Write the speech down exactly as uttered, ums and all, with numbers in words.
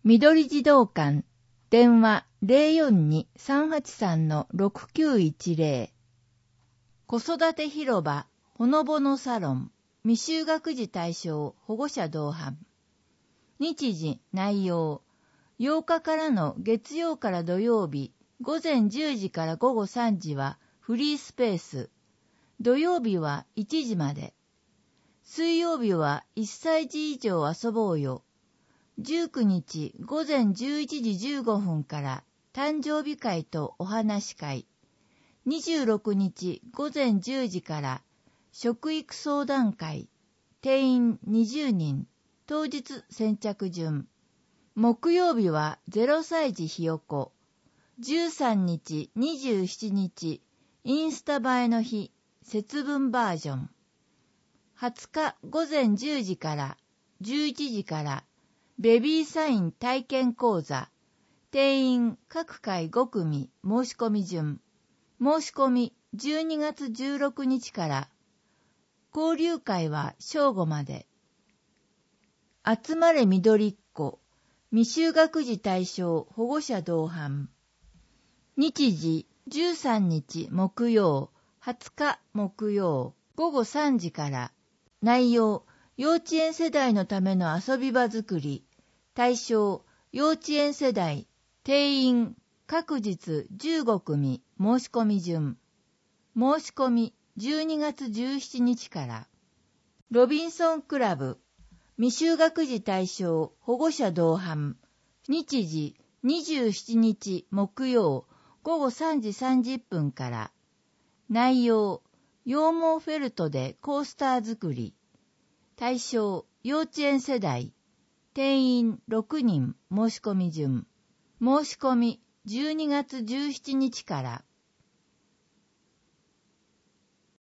緑児童館、電話 ゼロよんに さんはちさん ろくきゅういちゼロ 子育て広場ほのぼのサロン未就学児対象保護者同伴。日時内容ようかからの月曜から土曜日午前じゅうじから午後さんじはフリースペース。土曜日はいちじまで。水曜日はいっさい児以上遊ぼうよ。じゅうくにち午前じゅういちじじゅうごふんから誕生日会とお話し会。にじゅうろくにち午前じゅうじから食育相談会。定員にじゅうにん。当日先着順。木曜日はゼロさい児ひよこ。じゅうさんにち、にじゅうしちにち、インスタ映えの日、節分バージョン。はつか午前じゅうじからじゅういちじからベビーサイン体験講座。定員各回ごくみ申し込み順。申し込みじゅうにがつじゅうろくにちから。交流会は正午まで。集まれ緑っ子未就学児対象保護者同伴。日時じゅうさんにち木曜、はつか木曜、ごごさんじから。内容、幼稚園世代のための遊び場づくり。対象、幼稚園世代。定員、各日じゅうごくみ申し込み順。申し込みじゅうにがつじゅうしちにちから。ロビンソンクラブ。未就学児対象保護者同伴。日時にじゅうしちにち木曜ごごさんじさんじゅっぷんから。内容、羊毛フェルトでコースター作り。対象、幼稚園世代。定員ろくにん申し込み順。申し込みじゅうにがつじゅうしちにちから。